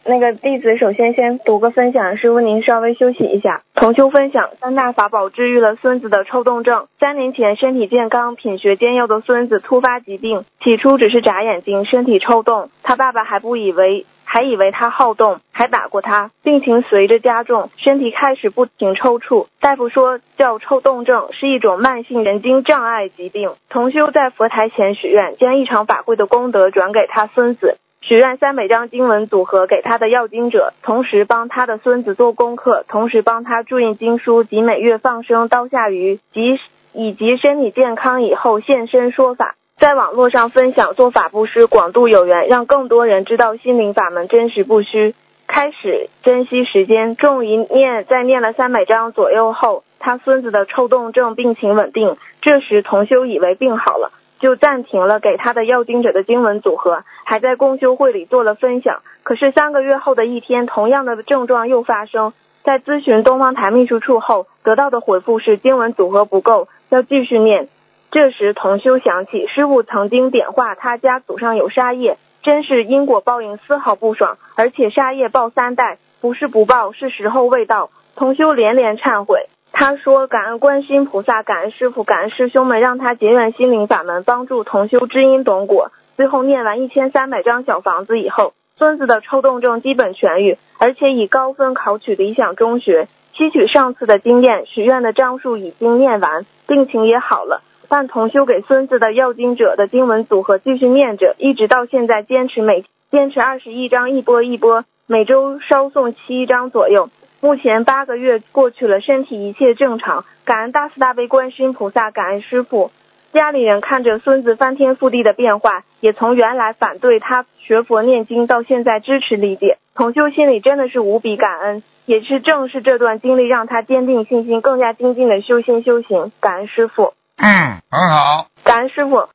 弟子首先读个分享，师父您稍微休息一下。同修分享，三大法宝治愈了孙子的抽动症。3年前身体健康、品学兼优的孙子突发疾病，起初只是眨眼睛，身体抽动，他爸爸还以为他好动，还打过他。病情随着加重，身体开始不停抽搐，大夫说叫抽动症，是一种慢性神经障碍疾病。同修在佛台前许愿，将一场法会的功德转给他孙子，许愿300张经文组合给他的要经者，同时帮他的孙子做功课，同时帮他注印经书及每月放生刀下鱼，以及身体健康以后现身说法，在网络上分享做法布施，广度有缘，让更多人知道心灵法门真实不虚。开始珍惜时间，终于在念了300张左右后，他孙子的抽动症病情稳定。这时同修以为病好了，就暂停了给他的要经者的经文组合，还在共修会里做了分享。可是3个月后的一天，同样的症状又发生。在咨询东方台秘书处后，得到的回复是经文组合不够，要继续念。这时同修想起师父曾经点化他家祖上有杀业，真是因果报应丝毫不爽，而且杀业报3代，不是不报，是时候未到。同修连连忏悔，他说感恩观世音菩萨，感恩师父，感恩师兄们让他结缘心灵法门，帮助同修知因懂果。最后念完1300张小房子以后，孙子的抽动症基本痊愈，而且以高分考取理想中学。吸取上次的经验，许愿的章数已经念完，病情也好了。但同修给孙子的要经者的经文组合继续念着，一直到现在坚持21章一波，每周烧诵7章左右。目前8个月过去了，身体一切正常，感恩大慈大悲观世音菩萨，感恩师父。家里人看着孙子翻天覆地的变化，也从原来反对他学佛念经到现在支持理解。同修心里真的是无比感恩，也是正是这段经历让他坚定信心，更加精进的修心修行。感恩师父。 很好。 感恩师父。